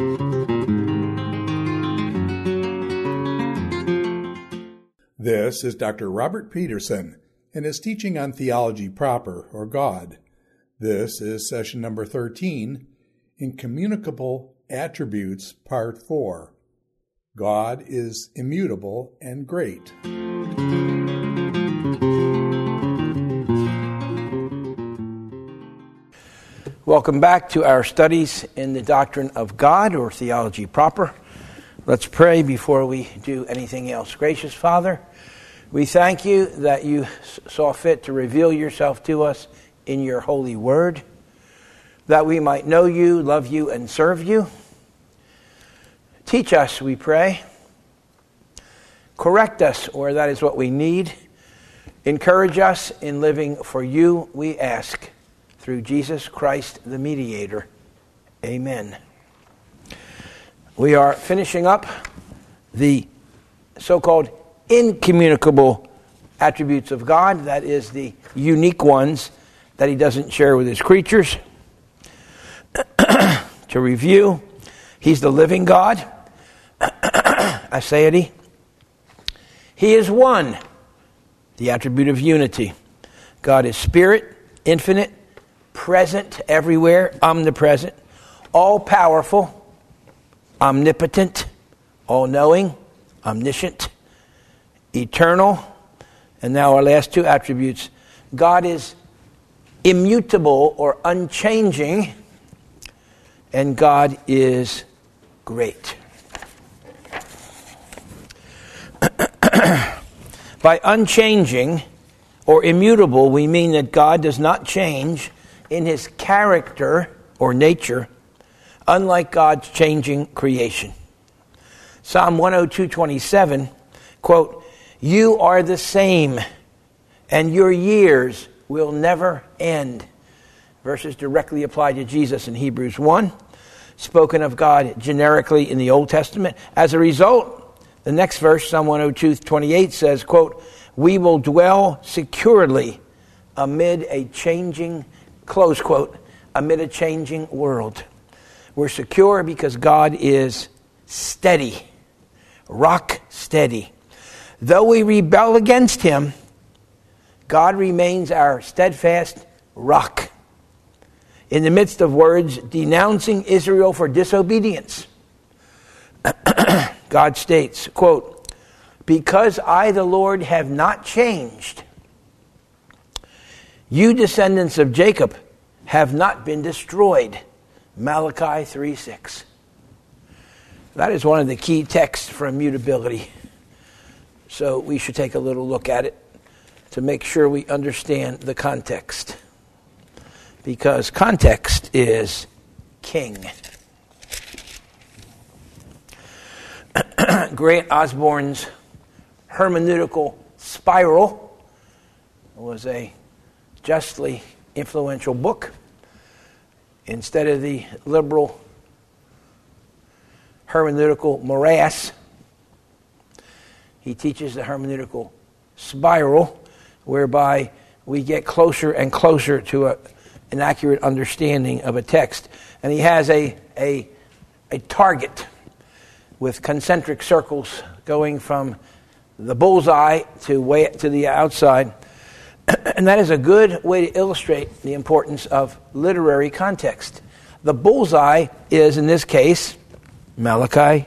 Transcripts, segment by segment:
This is Dr. Robert Peterson and his teaching on theology proper, or God. This is session number 13, Incommunicable Attributes, Part 4. God is immutable and great. Welcome back to our studies in the doctrine of God, or theology proper. Let's pray before we do anything else. Gracious Father, we thank you that you saw fit to reveal yourself to us in your holy word, that we might know you, love you, and serve you. Teach us, we pray. Correct us where that is what we need. Encourage us in living for you, we ask, through Jesus Christ, the mediator. Amen. We are finishing up the so-called incommunicable attributes of God, that is, the unique ones that he doesn't share with his creatures. To review, he's the living God, aseity. He is one, the attribute of unity. God is spirit, infinite, present everywhere, omnipresent, all-powerful, omnipotent, all-knowing, omniscient, eternal. And now our last two attributes. God is immutable or unchanging, and God is great. By unchanging or immutable, we mean that God does not change in his character or nature, unlike God's changing creation. Psalm 102:27, quote, "You are the same, and your years will never end." Verses directly apply to Jesus in Hebrews 1, spoken of God generically in the Old Testament. As a result, the next verse, Psalm 102:28 says, quote, "We will dwell securely amid a changing," close quote, "amid a changing world." We're secure because God is steady, rock steady. Though we rebel against him, God remains our steadfast rock. In the midst of words denouncing Israel for disobedience, God states, quote, "Because I, the Lord, have not changed, you descendants of Jacob have not been destroyed." Malachi 3:6. That is one of the key texts for immutability. So we should take a little look at it to make sure we understand the context. Because context is king. Grant Osborne's hermeneutical spiral was a justly influential book. Instead of the liberal hermeneutical morass, he teaches the hermeneutical spiral, whereby we get closer and closer to an accurate understanding of a text. And he has a target with concentric circles going from the bullseye to the outside. And that is a good way to illustrate the importance of literary context. The bullseye is, in this case, Malachi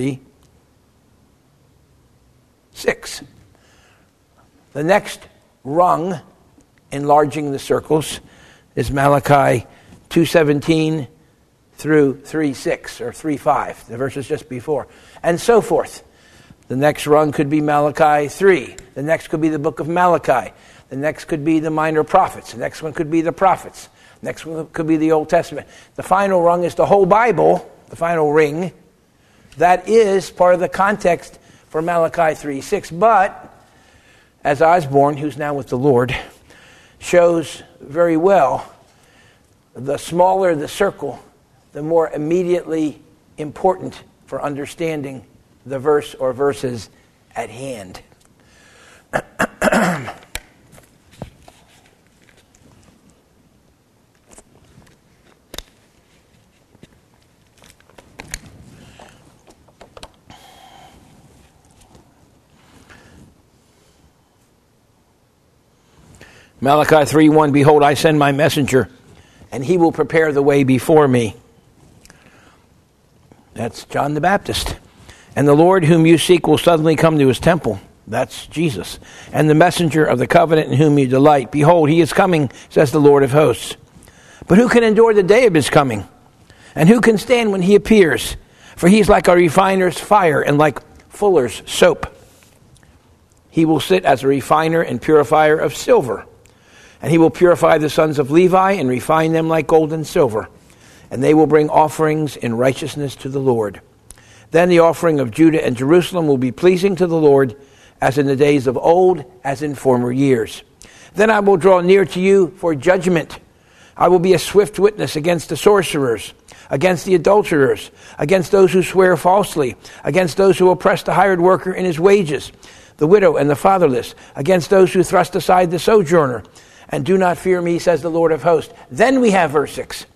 3:6. The next rung, enlarging the circles, is Malachi 2:17 through 3:6 or 3:5, the verses just before, and so forth. The next rung could be Malachi 3. The next could be the book of Malachi. The next could be the minor prophets. The next one could be the prophets. The next one could be the Old Testament. The final rung is the whole Bible, the final ring. That is part of the context for Malachi 3:6. But, as Osborne, who's now with the Lord, shows very well, the smaller the circle, the more immediately important for understanding the verse or verses at hand. Malachi 3:1, behold, I send my messenger, and he will prepare the way before me. That's John the Baptist. And the Lord whom you seek will suddenly come to his temple. That's Jesus. And the messenger of the covenant in whom you delight. Behold, he is coming, says the Lord of hosts. But who can endure the day of his coming? And who can stand when he appears? For he is like a refiner's fire and like fuller's soap. He will sit as a refiner and purifier of silver. And he will purify the sons of Levi and refine them like gold and silver. And they will bring offerings in righteousness to the Lord. Then the offering of Judah and Jerusalem will be pleasing to the Lord, as in the days of old, as in former years. Then I will draw near to you for judgment. I will be a swift witness against the sorcerers, against the adulterers, against those who swear falsely, against those who oppress the hired worker in his wages, the widow and the fatherless, against those who thrust aside the sojourner, and do not fear me, says the Lord of hosts. Then we have verse 6.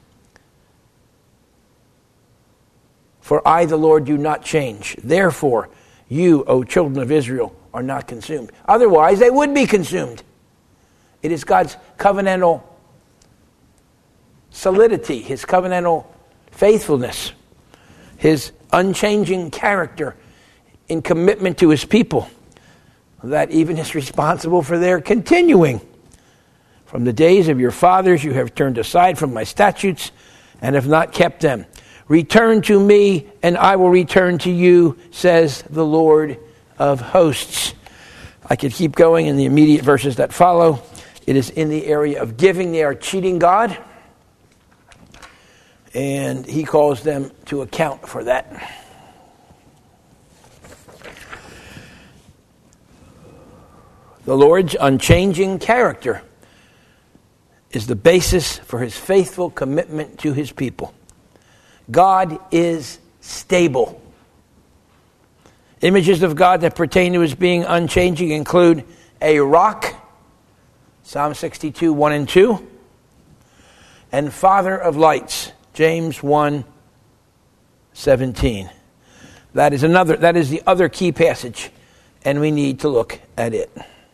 For I, the Lord, do not change. Therefore, you, O children of Israel, are not consumed. Otherwise, they would be consumed. It is God's covenantal solidity, his covenantal faithfulness, his unchanging character in commitment to his people that even is responsible for their continuing. From the days of your fathers you have turned aside from my statutes and have not kept them. Return to me, and I will return to you, says the Lord of hosts. I could keep going in the immediate verses that follow. It is in the area of giving. They are cheating God, and he calls them to account for that. The Lord's unchanging character is the basis for his faithful commitment to his people. God is stable. Images of God that pertain to his being unchanging include a rock, Psalm 62, 1 and 2, and Father of lights, James 1, 17. That is the other key passage, and we need to look at it.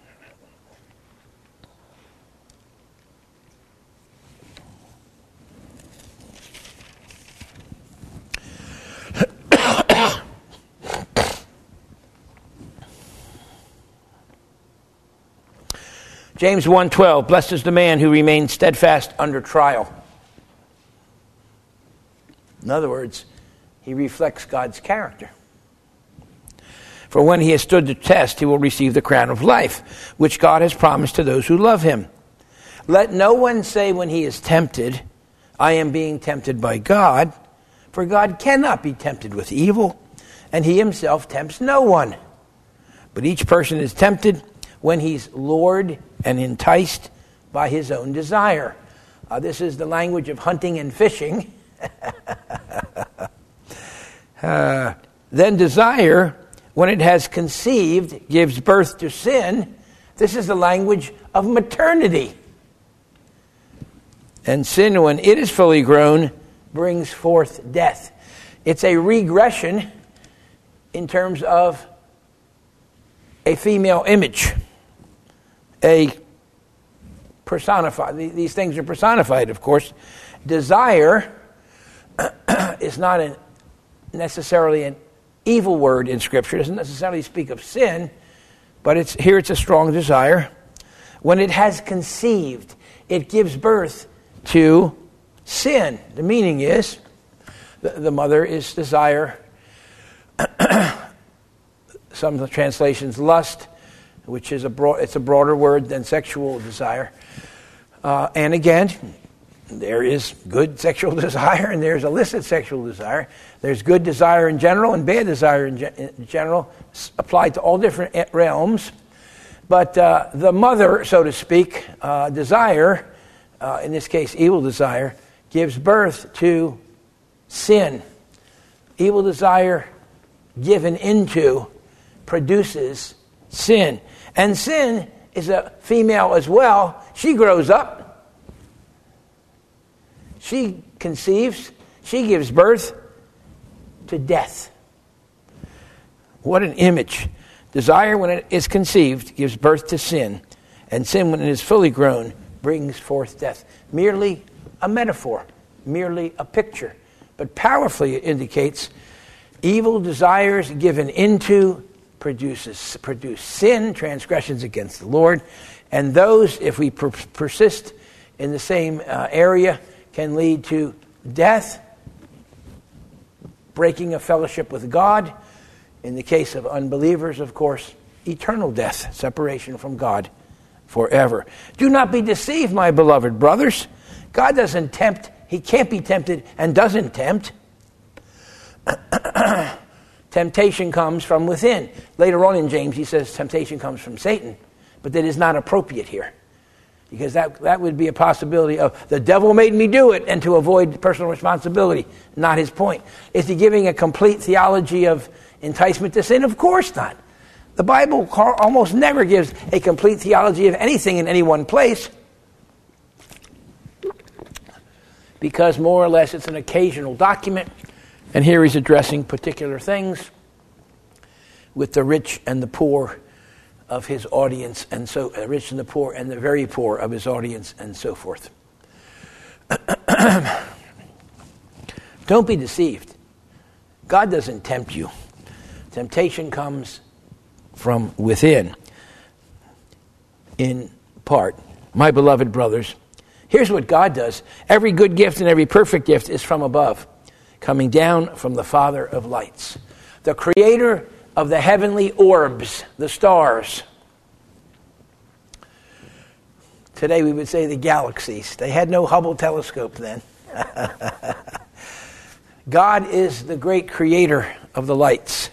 James 1:12, blessed is the man who remains steadfast under trial. In other words, he reflects God's character. For when he has stood the test, he will receive the crown of life, which God has promised to those who love him. Let no one say when he is tempted, I am being tempted by God, for God cannot be tempted with evil, and he himself tempts no one. But each person is tempted when he's lured and enticed by his own desire. This is the language of hunting and fishing. Then desire, when it has conceived, gives birth to sin. This is the language of maternity. And sin, when it is fully grown, brings forth death. It's a regression in terms of a female image. A personified. These things are personified, of course. Desire is not necessarily an evil word in Scripture. It doesn't necessarily speak of sin, but it's a strong desire. When it has conceived, it gives birth to sin. The meaning is the mother is desire. Some translations lust, which is it's a broader word than sexual desire. And again, there is good sexual desire and there's illicit sexual desire. There's good desire in general and bad desire in general, applied to all different realms. But the mother, so to speak, desire, in this case evil desire, gives birth to sin. Evil desire given into produces sin. And sin is a female as well. She grows up. She conceives. She gives birth to death. What an image. Desire, when it is conceived, gives birth to sin. And sin, when it is fully grown, brings forth death. Merely a metaphor, merely a picture. But powerfully it indicates evil desires given into produce sin, transgressions against the Lord. And those, if we persist in the same area, can lead to death, breaking of fellowship with God. In the case of unbelievers, of course, eternal death, separation from God forever. Do not be deceived, my beloved brothers. God doesn't tempt. He can't be tempted and doesn't tempt. Temptation comes from within. Later on in James, he says temptation comes from Satan. But that is not appropriate here. Because that would be a possibility of the devil made me do it and to avoid personal responsibility. Not his point. Is he giving a complete theology of enticement to sin? Of course not. The Bible almost never gives a complete theology of anything in any one place. Because more or less it's an occasional document. And here he's addressing particular things with the rich and the poor of his audience, and so rich and the poor and the very poor of his audience, and so forth. Don't be deceived. God doesn't tempt you. Temptation comes from within, in part. My beloved brothers, here's what God does. Every good gift and every perfect gift is from above, coming down from the Father of lights, the creator of the heavenly orbs, the stars. Today we would say the galaxies. They had no Hubble telescope then. God is the great creator of the lights.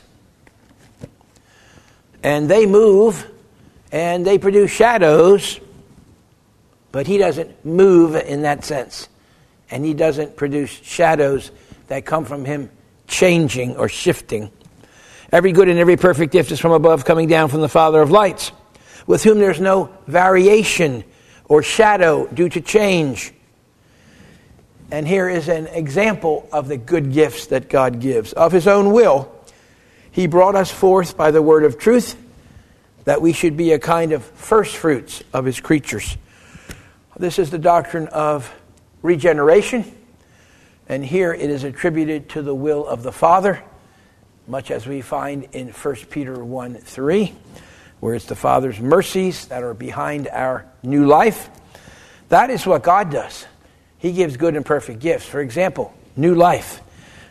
And they move and they produce shadows, but he doesn't move in that sense. And he doesn't produce shadows that come from him changing or shifting. Every good and every perfect gift is from above, coming down from the Father of lights, with whom there's no variation or shadow due to change. And here is an example of the good gifts that God gives. Of his own will, he brought us forth by the word of truth, that we should be a kind of first fruits of his creatures. This is the doctrine of regeneration. And here it is attributed to the will of the Father, much as we find in 1 Peter 1:3, where it's the Father's mercies that are behind our new life. That is what God does. He gives good and perfect gifts. For example, new life.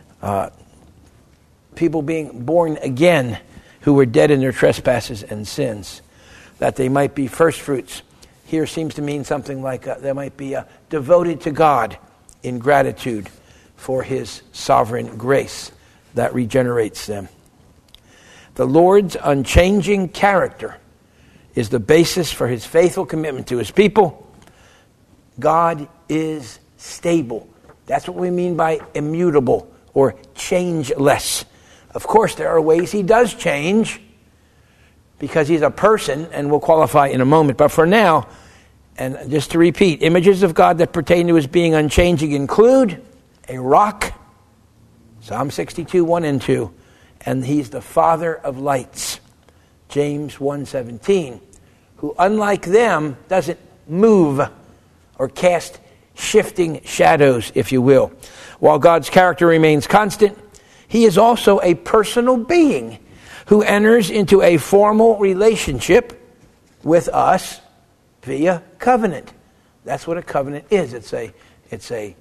People being born again who were dead in their trespasses and sins, that they might be first fruits. Here seems to mean something like they might be devoted to God in gratitude for his sovereign grace that regenerates them. The Lord's unchanging character is the basis for his faithful commitment to his people. God is stable. That's what we mean by immutable or changeless. Of course, there are ways he does change because he's a person, and we'll qualify in a moment. But for now, and just to repeat, images of God that pertain to his being unchanging include a rock, Psalm 62, 1 and 2, and he's the Father of lights, James 1:17, who, unlike them, doesn't move or cast shifting shadows, if you will. While God's character remains constant, he is also a personal being who enters into a formal relationship with us via covenant. That's what a covenant is. It's a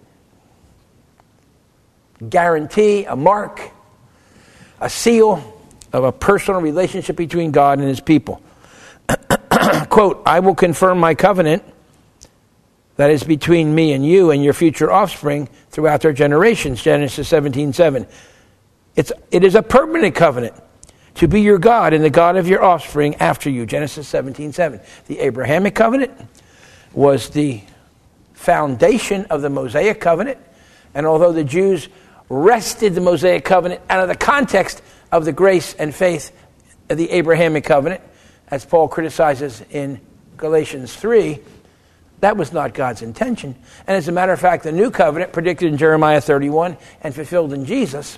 guarantee, a mark, a seal of a personal relationship between God and his people. Quote, I will confirm my covenant that is between me and you and your future offspring throughout their generations, Genesis 17:7. It is a permanent covenant to be your God and the God of your offspring after you, Genesis 17:7. The Abrahamic covenant was the foundation of the Mosaic covenant, and although the Jews wrested the Mosaic covenant out of the context of the grace and faith of the Abrahamic covenant, as Paul criticizes in Galatians 3, that was not God's intention. And as a matter of fact, the new covenant, predicted in Jeremiah 31 and fulfilled in Jesus,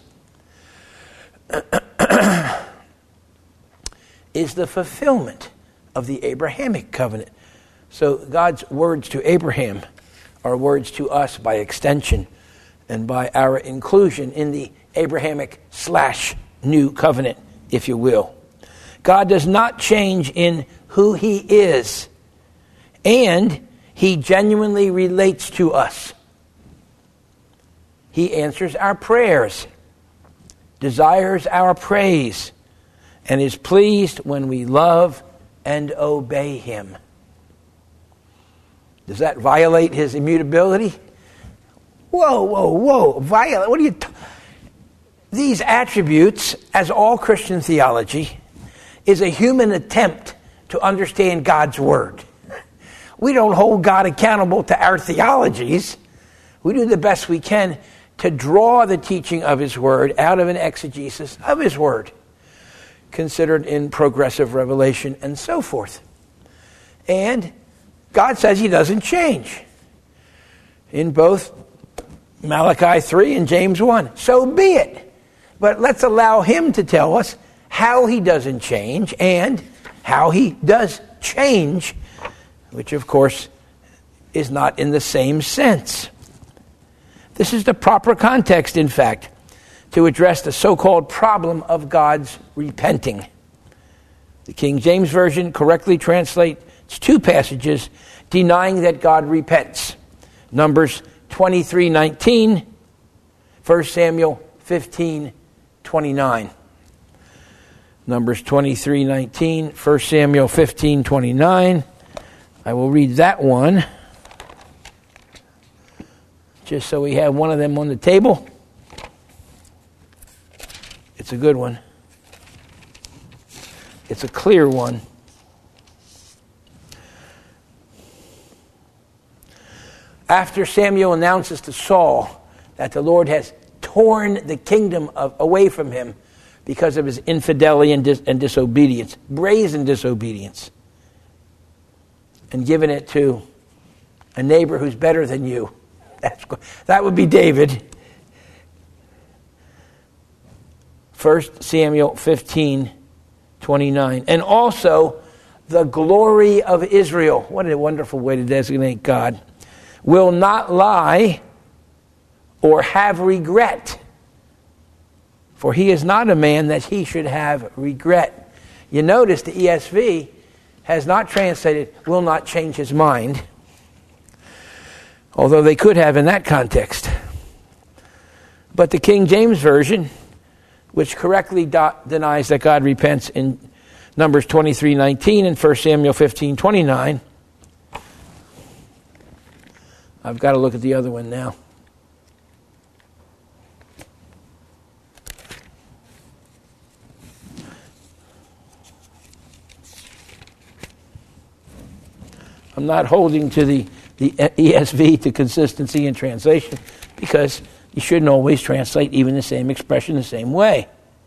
is the fulfillment of the Abrahamic covenant. So God's words to Abraham are words to us by extension and by our inclusion in the Abrahamic / new covenant, if you will. God does not change in who he is, and he genuinely relates to us. He answers our prayers, desires our praise, and is pleased when we love and obey him. Does that violate his immutability? Whoa. Violate? What are you... These attributes, as all Christian theology, is a human attempt to understand God's word. We don't hold God accountable to our theologies. We do the best we can to draw the teaching of his word out of an exegesis of his word, considered in progressive revelation and so forth. And God says he doesn't change in both Malachi 3 and James 1. So be it. But let's allow him to tell us how he doesn't change and how he does change, which of course is not in the same sense. This is the proper context, in fact, to address the so-called problem of God's repenting. The King James Version correctly translates two passages denying that God repents. Numbers 23:19, 1 Samuel 15:29. Numbers 23:19, 1 Samuel 15:29. I will read that one, just so we have one of them on the table. It's a good one. It's a clear one. After Samuel announces to Saul that the Lord has torn the kingdom away from him because of his infidelity and disobedience, brazen disobedience, and given it to a neighbor who's better than you, that would be David. 1 Samuel 15:29. And also the glory of Israel. What a wonderful way to designate God. Will not lie or have regret. For he is not a man that he should have regret. You notice the ESV has not translated, will not change his mind. Although they could have in that context. But the King James Version, which correctly denies that God repents in Numbers 23:19 and 1 Samuel 15:29. I've got to look at the other one now. I'm not holding to the ESV to consistency in translation because you shouldn't always translate even the same expression the same way.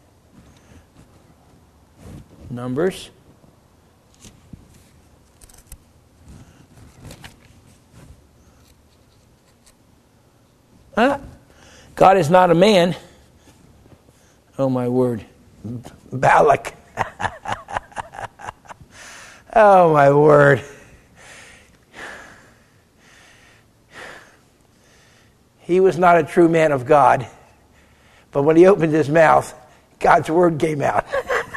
Numbers. God is not a man. Oh, my word. Balak. Oh, my word. He was not a true man of God. But when he opened his mouth, God's word came out.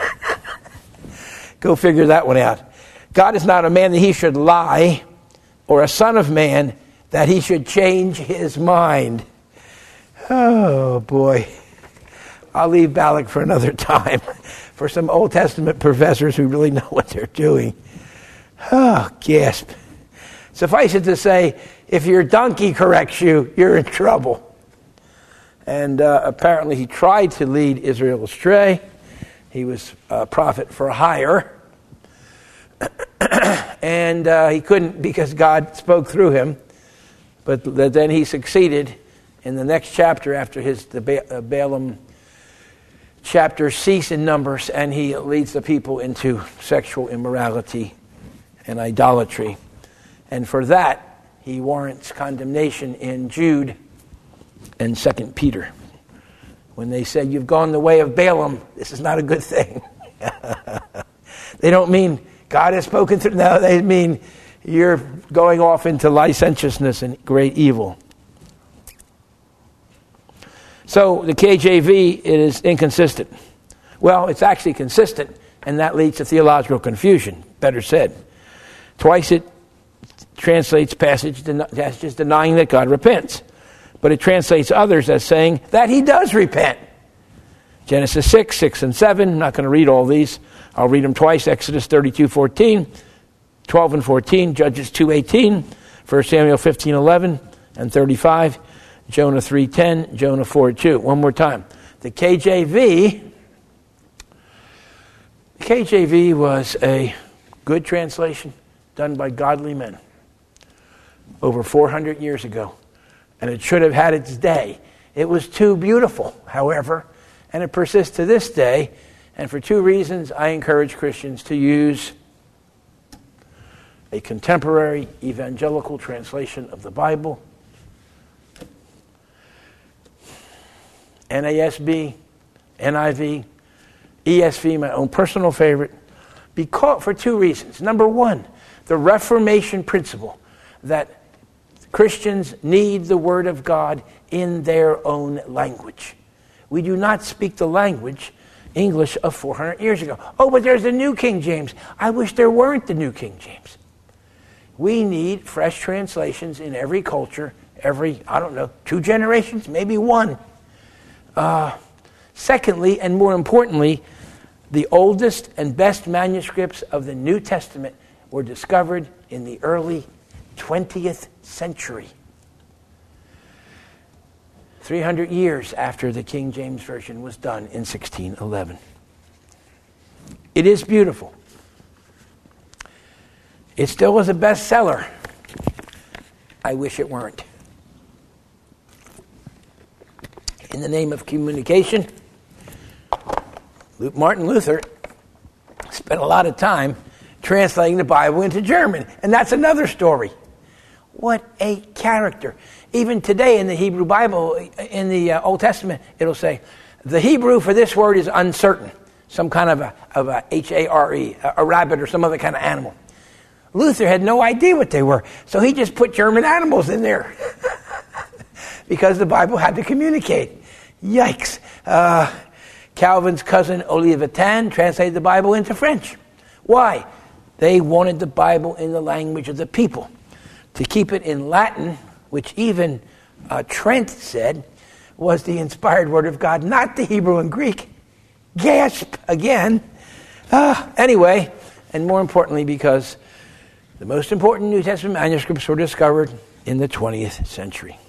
Go figure that one out. God is not a man that he should lie, or a son of man that he should change his mind. Oh, boy. I'll leave Balak for another time, for some Old Testament professors who really know what they're doing. Oh, gasp. Suffice it to say, if your donkey corrects you, you're in trouble. And apparently he tried to lead Israel astray. He was a prophet for hire. And he couldn't because God spoke through him. But then he succeeded in the next chapter after the Balaam chapter cease in Numbers, and he leads the people into sexual immorality and idolatry. And for that, he warrants condemnation in Jude and 2 Peter. When they say, you've gone the way of Balaam, this is not a good thing. They don't mean God has spoken through. No, they mean you're going off into licentiousness and great evil. So the KJV is inconsistent. Well, it's actually consistent, and that leads to theological confusion, better said. Twice it translates passages denying that God repents, but it translates others as saying that he does repent. Genesis 6, 6 and 7, I'm not going to read all these. I'll read them twice. Exodus 32:14, 12 and 14, Judges 2:18, 1 Samuel 15:11 and 35, Jonah 3:10, Jonah 4:2. One more time. The KJV was a good translation done by godly men over 400 years ago, and it should have had its day. It was too beautiful, however, and it persists to this day, and for two reasons I encourage Christians to use a contemporary evangelical translation of the Bible, NASB, NIV, ESV, my own personal favorite, for two reasons. Number one, the Reformation principle that Christians need the Word of God in their own language. We do not speak the language, English, of 400 years ago. Oh, but there's the New King James. I wish there weren't the New King James. We need fresh translations in every culture, every, 2 generations, maybe one. Secondly, and more importantly, the oldest and best manuscripts of the New Testament were discovered in the early 20th century. 300 years after the King James Version was done in 1611. It is beautiful. It still was a bestseller. I wish it weren't. In the name of communication, Martin Luther spent a lot of time translating the Bible into German, and that's another story. What a character. Even today in the Hebrew Bible, in the Old Testament, it'll say, the Hebrew for this word is uncertain, some kind of a H-A-R-E, a rabbit or some other kind of animal. Luther had no idea what they were, so he just put German animals in there because the Bible had to communicate. Yikes. Calvin's cousin Olivetan translated the Bible into French. Why? They wanted the Bible in the language of the people. To keep it in Latin, which even Trent said was the inspired word of God, not the Hebrew and Greek. Gasp again. Anyway, and more importantly, because the most important New Testament manuscripts were discovered in the 20th century.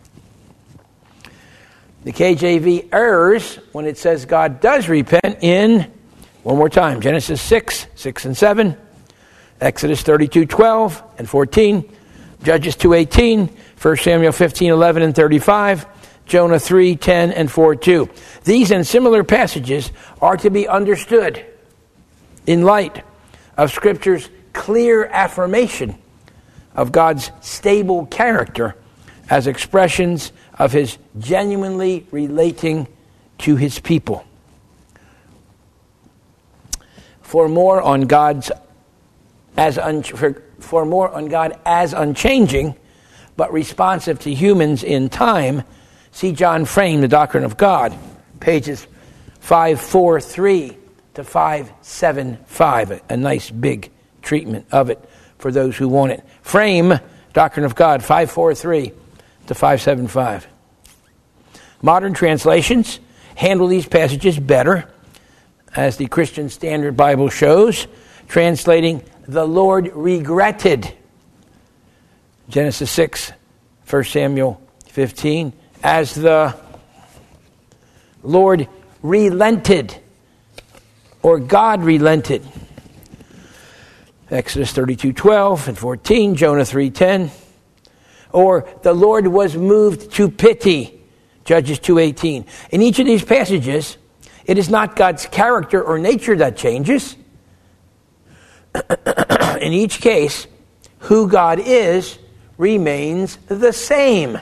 The KJV errs when it says God does repent in, one more time, Genesis 6, 6 and 7, Exodus 32, 12 and 14, Judges 2:18, 1 Samuel 15, 11 and 35, Jonah 3, 10 and 4, 2. These and similar passages are to be understood in light of Scripture's clear affirmation of God's stable character as expressions of his genuinely relating to his people. For more on God as unchanging, but responsive to humans in time, see John Frame, The Doctrine of God, pages 543 to 575. A nice big treatment of it for those who want it. Frame, Doctrine of God, 543 to 575. Modern translations handle these passages better, as the Christian Standard Bible shows, translating the Lord regretted, Genesis 6, 1 Samuel 15, as the Lord relented, or God relented, Exodus 32, 12 and 14, Jonah 3, 10, or the Lord was moved to pity, Judges 2:18. In each of these passages, it is not God's character or nature that changes. In each case, who God is remains the same.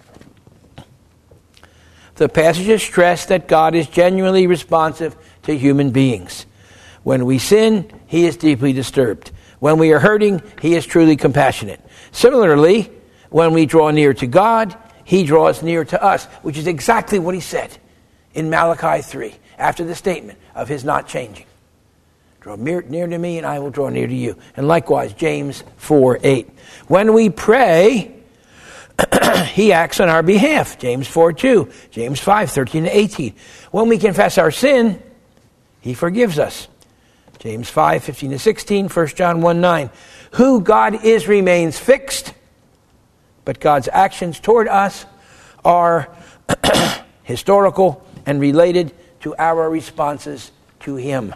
The passages stress that God is genuinely responsive to human beings. When we sin, he is deeply disturbed. When we are hurting, he is truly compassionate. Similarly, when we draw near to God, he draws near to us, which is exactly what he said in Malachi 3, after the statement of his not changing. Draw near to me, and I will draw near to you. And likewise, James 4:8. When we pray, he acts on our behalf. James 4:2. James 5:13-18. When we confess our sin, he forgives us. James 5:15-16. 1 John 1:9. Who God is remains fixed, but God's actions toward us are historical and related to our responses to him.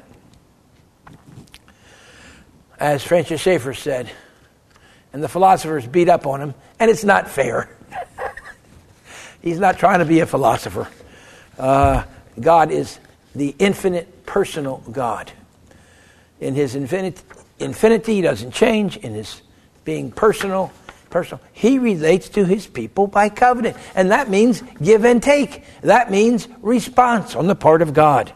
As Francis Schaeffer said, and the philosophers beat up on him, and it's not fair. He's not trying to be a philosopher. God is the infinite personal God. In his infinity, he doesn't change. In his being personal, he relates to his people by covenant. And that means give and take. That means response on the part of God.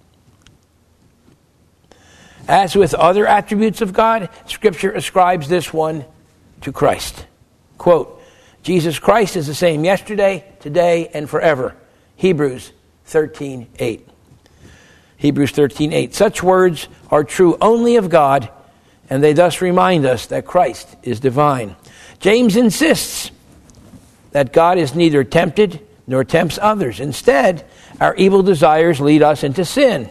As with other attributes of God, Scripture ascribes this one to Christ. Quote, Jesus Christ is the same yesterday, today, and forever. Hebrews 13:8. Hebrews 13:8. Such words are true only of God, and they thus remind us that Christ is divine. James insists that God is neither tempted nor tempts others. Instead, our evil desires lead us into sin.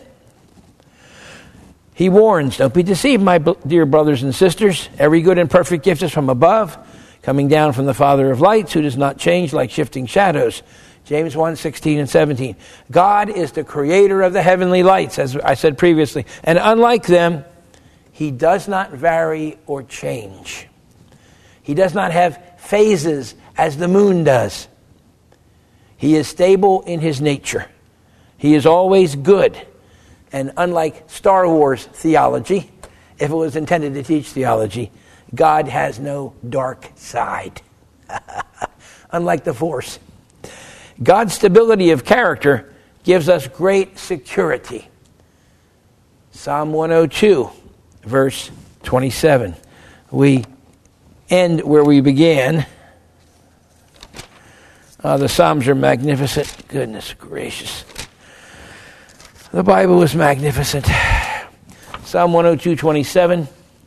He warns, don't be deceived, my dear brothers and sisters. Every good and perfect gift is from above, coming down from the Father of lights, who does not change like shifting shadows. James 1:16-17. God is the creator of the heavenly lights, as I said previously. And unlike them, he does not vary or change. He does not have phases as the moon does. He is stable in his nature. He is always good. And unlike Star Wars theology, if it was intended to teach theology, God has no dark side. Unlike the Force. God's stability of character gives us great security. Psalm 102, verse 27. We end where we began. The Psalms are magnificent. Goodness gracious. The Bible is magnificent. Psalm 102:27.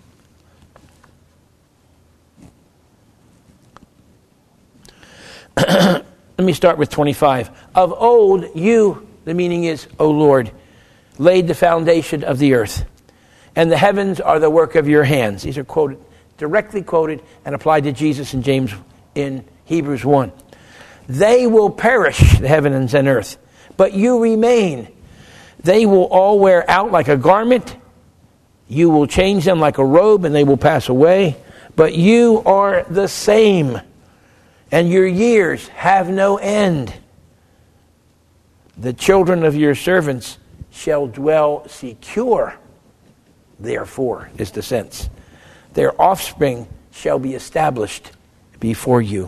Let me start with 25. Of old, you, the meaning is, O Lord, laid the foundation of the earth, and the heavens are the work of your hands. These are quoted, directly quoted and applied to Jesus in Hebrews 1. They will perish, the heavens and earth, but you remain. They will all wear out like a garment. You will change them like a robe, and they will pass away. But you are the same, and your years have no end. The children of your servants shall dwell secure, therefore, is the sense. Their offspring shall be established before you.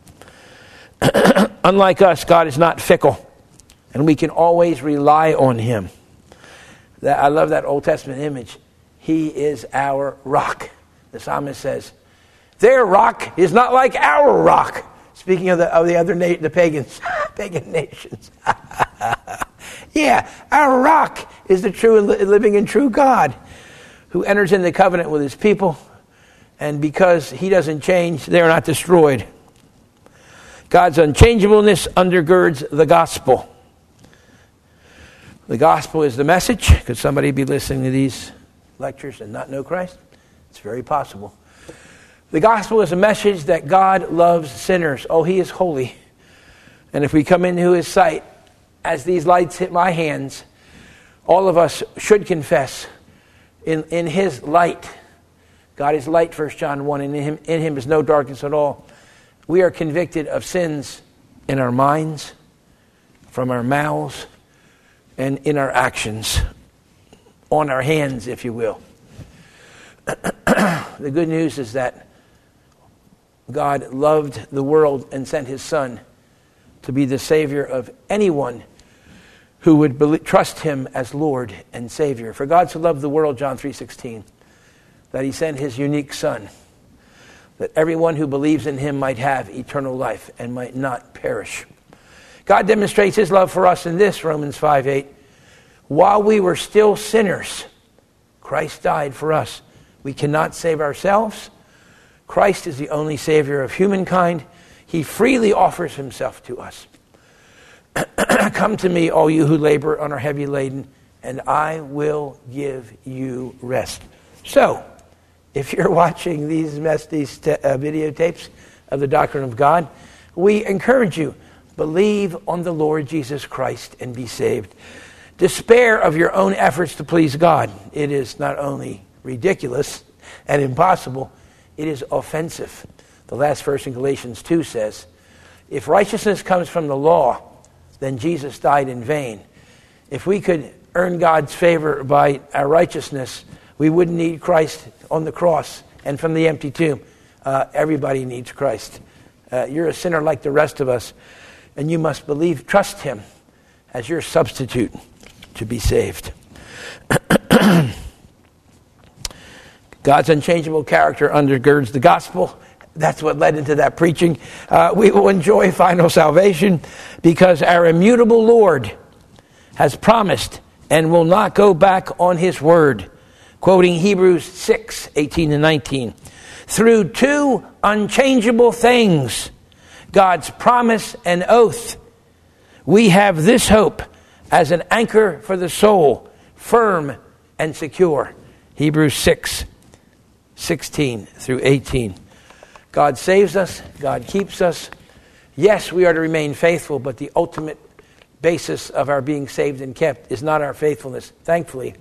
Unlike us, God is not fickle, and we can always rely on him. I love that Old Testament image. He is our rock. The psalmist says, their rock is not like our rock. Speaking of the other the pagans, pagan nations. Yeah, our rock is the true living and true God who enters into covenant with his people, and because he doesn't change, they're not destroyed. God's unchangeableness undergirds the gospel. The gospel is the message. Could somebody be listening to these lectures and not know Christ? It's very possible. The gospel is a message that God loves sinners. Oh, he is holy. And if we come into his sight, as these lights hit my hands, all of us should confess in his light. God is light, 1 John 1, and in him is no darkness at all. We are convicted of sins in our minds, from our mouths, and in our actions, on our hands, if you will. The good news is that God loved the world and sent his Son to be the Savior of anyone who would trust him as Lord and Savior. For God so loved the world, John 3:16, that he sent his unique Son, that everyone who believes in him might have eternal life and might not perish. God demonstrates his love for us in this, Romans 5:8. While we were still sinners, Christ died for us. We cannot save ourselves. Christ is the only Savior of humankind. He freely offers himself to us. Come to me, all you who labor and are heavy laden, and I will give you rest. So, if you're watching these videotapes of the doctrine of God, we encourage you, believe on the Lord Jesus Christ and be saved. Despair of your own efforts to please God. It is not only ridiculous and impossible, it is offensive. The last verse in Galatians 2 says, if righteousness comes from the law, then Jesus died in vain. If we could earn God's favor by our righteousness, we wouldn't need Christ on the cross and from the empty tomb. Everybody needs Christ. You're a sinner like the rest of us, and you must trust him as your substitute to be saved. God's unchangeable character undergirds the gospel. That's what led into that preaching. We will enjoy final salvation because our immutable Lord has promised and will not go back on his word. Quoting Hebrews 6:18-19. Through two unchangeable things, God's promise and oath, we have this hope as an anchor for the soul, firm and secure. Hebrews 6:16-18. God saves us. God keeps us. Yes, we are to remain faithful, but the ultimate basis of our being saved and kept is not our faithfulness, thankfully.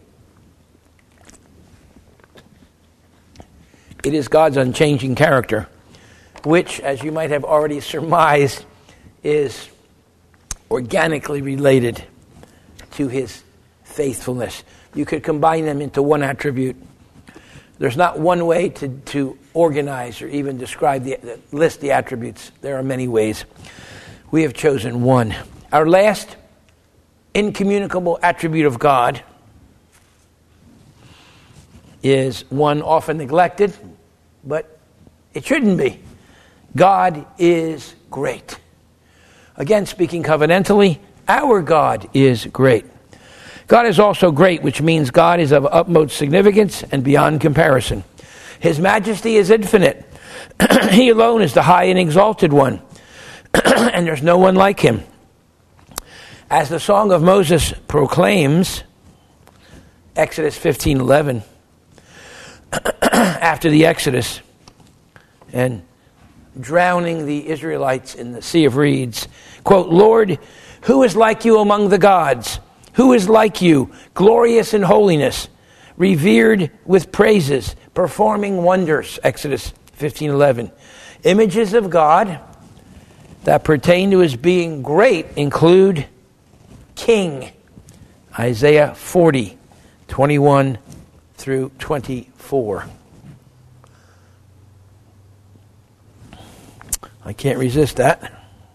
It is God's unchanging character, which, as you might have already surmised, is organically related to his faithfulness. You could combine them into one attribute. There's not one way to organize or even describe list the attributes. There are many ways. We have chosen one. Our last incommunicable attribute of God is one often neglected, but it shouldn't be. God is great. Again, speaking covenantally, our God is great. God is also great, which means God is of utmost significance and beyond comparison. His majesty is infinite. He alone is the high and exalted one, and there's no one like him. As the Song of Moses proclaims, Exodus 15:11, after the Exodus and drowning the Israelites in the Sea of Reeds, quote, Lord, who is like you among the gods? Who is like you, glorious in holiness, revered with praises, performing wonders, Exodus 15:11. Images of God that pertain to his being great include King, Isaiah 40:21-24. I can't resist that.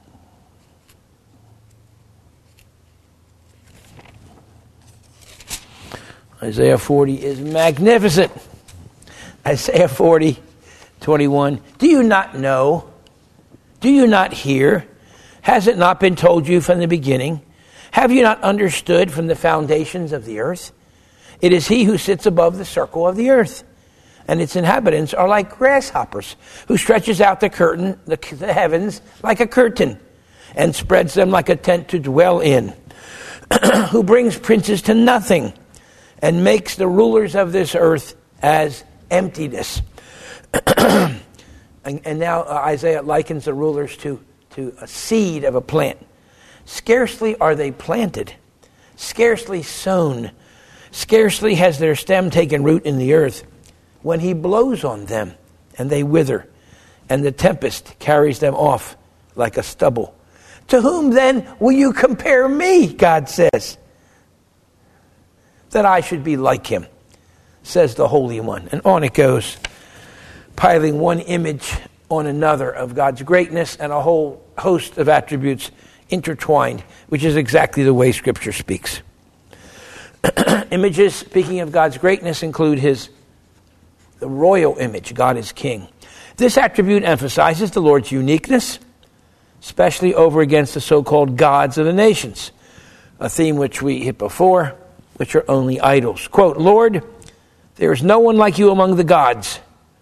Isaiah 40 is magnificent. Isaiah 40:21. Do you not know? Do you not hear? Has it not been told you from the beginning? Have you not understood from the foundations of the earth? It is he who sits above the circle of the earth, and its inhabitants are like grasshoppers, who stretches out the heavens like a curtain, and spreads them like a tent to dwell in, who brings princes to nothing, and makes the rulers of this earth as emptiness. and now Isaiah likens the rulers to a seed of a plant. Scarcely are they planted, scarcely sown, scarcely has their stem taken root in the earth, when he blows on them, and they wither, and the tempest carries them off like a stubble. To whom then will you compare me, God says, that I should be like him, says the Holy One. And on it goes, piling one image on another of God's greatness and a whole host of attributes intertwined, which is exactly the way Scripture speaks. Images, speaking of God's greatness, include the royal image. God is king. This attribute emphasizes the Lord's uniqueness, especially over against the so-called gods of the nations, a theme which we hit before, which are only idols. Quote, Lord, there is no one like you among the gods,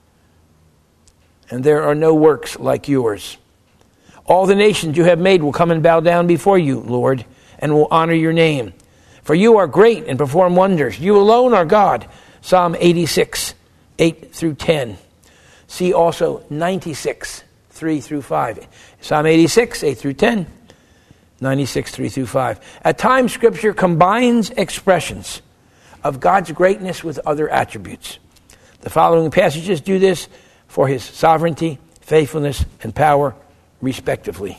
and there are no works like yours. All the nations you have made will come and bow down before you, Lord, and will honor your name. For you are great and perform wonders. You alone are God. Psalm 86, 8 through 10. See also 96, 3 through 5. Psalm 86, 8 through 10. 96, 3 through 5. At times, Scripture combines expressions of God's greatness with other attributes. The following passages do this for his sovereignty, faithfulness, and power, respectively.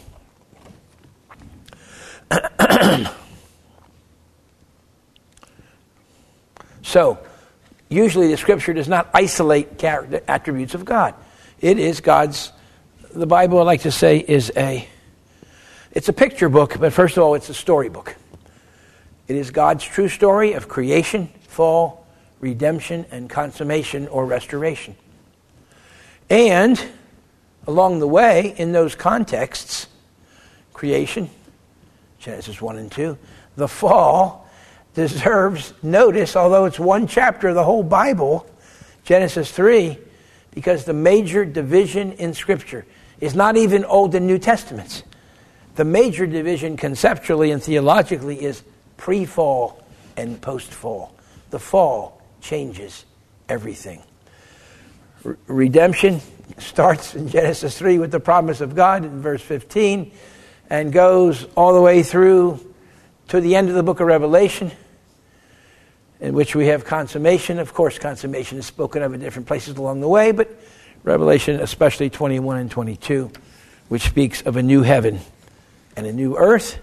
So, usually the Scripture does not isolate character attributes of God. It is God's, the Bible, I like to say, it's a picture book, but first of all, it's a storybook. It is God's true story of creation, fall, redemption, and consummation or restoration. And along the way, in those contexts, creation, Genesis 1 and 2, the fall deserves notice, although it's one chapter of the whole Bible, Genesis 3, because the major division in Scripture is not even Old and New Testaments. The major division conceptually and theologically is pre-fall and post-fall. The fall changes everything. Redemption starts in Genesis 3 with the promise of God in verse 15 and goes all the way through to the end of the book of Revelation, in which we have consummation. Of course, consummation is spoken of in different places along the way, but Revelation, especially 21 and 22, which speaks of a new heaven and a new earth.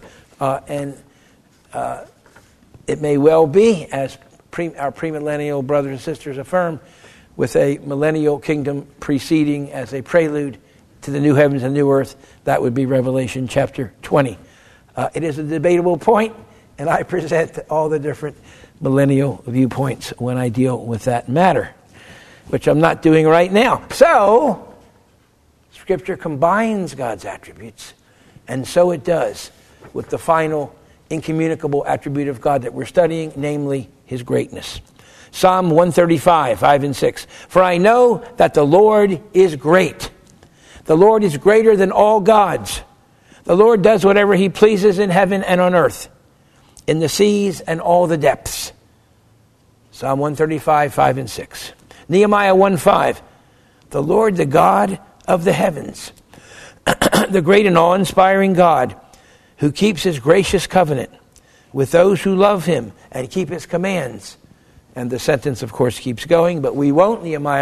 It may well be, as our premillennial brothers and sisters affirm, with a millennial kingdom preceding as a prelude to the new heavens and new earth. That would be Revelation chapter 20. It is a debatable point, and I present all the different millennial viewpoints when I deal with that matter, which I'm not doing right now. So, Scripture combines God's attributes, and so it does with the final incommunicable attribute of God that we're studying, namely his greatness. Psalm 135, 5 and 6. For I know that the Lord is great. The Lord is greater than all gods. The Lord does whatever he pleases in heaven and on earth, in the seas and all the depths. Psalm 135, 5 and 6. Nehemiah 1:5. The Lord, the God of the heavens, the great and awe-inspiring God, who keeps his gracious covenant with those who love him and keep his commands. And the sentence, of course, keeps going, but we won't. Nehemiah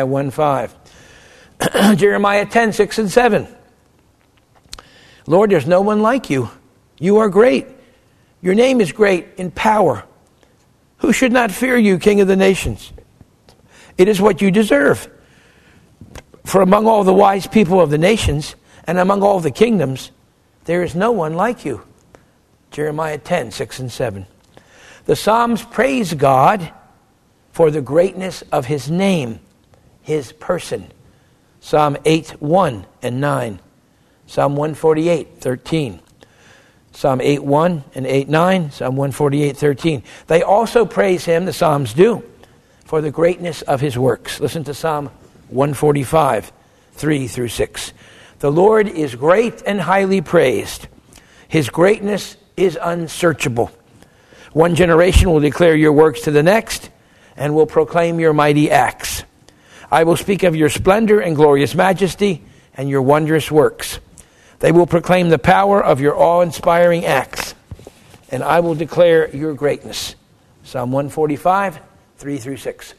1:5. Jeremiah 10, 6 and 7. Lord, there's no one like you. You are great. Your name is great in power. Who should not fear you, King of the nations? It is what you deserve. For among all the wise people of the nations and among all the kingdoms, there is no one like you. Jeremiah 10, 6 and 7. The Psalms praise God for the greatness of his name, his person. Psalm 8, 1 and 9. Psalm 148, 13. Psalm 8, 1 and 8, 9. Psalm 148, 13. They also praise him, the Psalms do, for the greatness of his works. Listen to Psalm 145, 3 through 6. The Lord is great and highly praised. His greatness is unsearchable. One generation will declare your works to the next and will proclaim your mighty acts. I will speak of your splendor and glorious majesty and your wondrous works. They will proclaim the power of your awe-inspiring acts, and I will declare your greatness. Psalm 145, 3 through 6.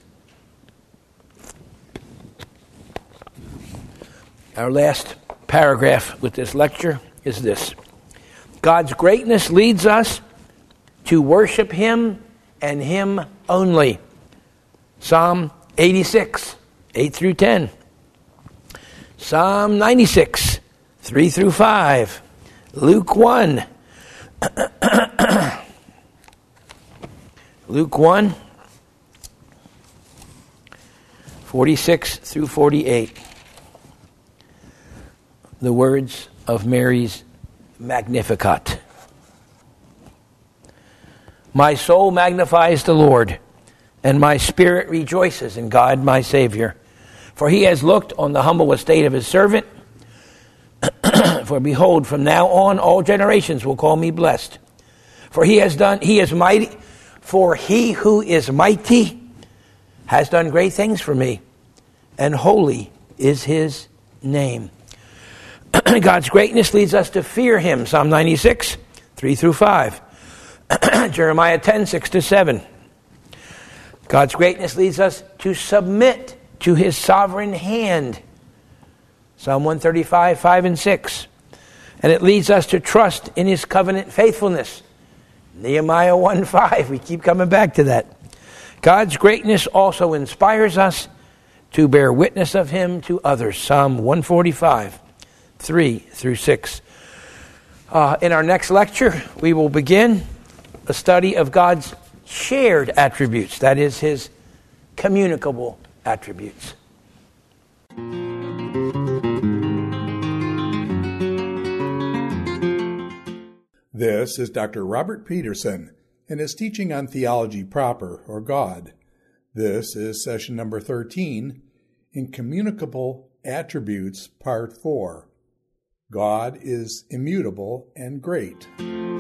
Our last paragraph with this lecture is this. God's greatness leads us to worship him and him only. Psalm 86, 8 through 10. Psalm 96, 3 through 5. Luke 1. Luke 1, 46 through 48. The words of Mary's Magnificat. My soul magnifies the Lord, and my spirit rejoices in God my Savior. For he has looked on the humble estate of his servant. For behold, from now on all generations will call me blessed. For he is mighty. For he who is mighty has done great things for me, and holy is his name. God's greatness leads us to fear him. Psalm 96, 3 through 5. Jeremiah 10, 6 to 7. God's greatness leads us to submit to his sovereign hand. Psalm 135, 5 and 6. And it leads us to trust in his covenant faithfulness. Nehemiah 1:5. We keep coming back to that. God's greatness also inspires us to bear witness of him to others. Psalm 145, 3 through 6. In our next lecture, we will begin a study of God's shared attributes. That is, his communicable attributes. This is Dr. Robert Peterson and his teaching on theology proper, or God. This is session number 13 in Communicable Attributes, Part 4. God is immutable and great.